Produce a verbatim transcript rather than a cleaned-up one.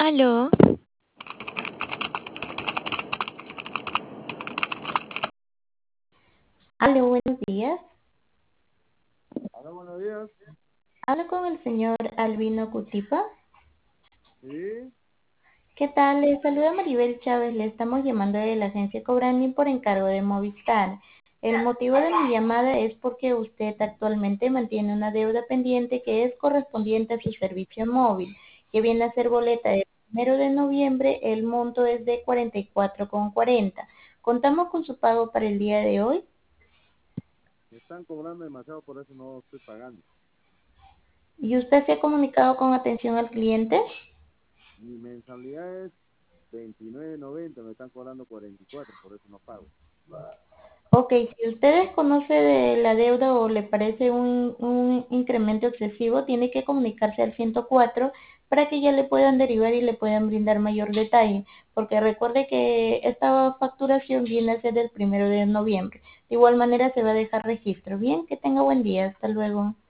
Aló, Aló, buenos días. Hola, buenos días. Hablo con el señor Albino Cutipa. Sí, ¿Qué tal? Le saluda Maribel Chávez. Le estamos llamando de la agencia Cobrani por encargo de Movistar. El motivo de mi llamada es porque usted actualmente mantiene una deuda pendiente que es correspondiente a su servicio móvil, que viene a ser boleta del primero de noviembre. El monto es de cuarenta y cuatro con cuarenta. ¿Contamos con su pago para el día de hoy? me están cobrando demasiado, por eso no estoy pagando. ¿Y usted se ha comunicado con atención al cliente? Mi mensualidad es veintinueve noventa, me están cobrando cuarenta y cuatro, por eso no pago. Ok, si usted desconoce de la deuda o le parece un, un incremento excesivo, tiene que comunicarse al ciento cuatro para que ya le puedan derivar y le puedan brindar mayor detalle, porque recuerde que esta facturación viene a ser del primero de noviembre. De igual manera se va a dejar registro. Bien, que tenga buen día. Hasta luego.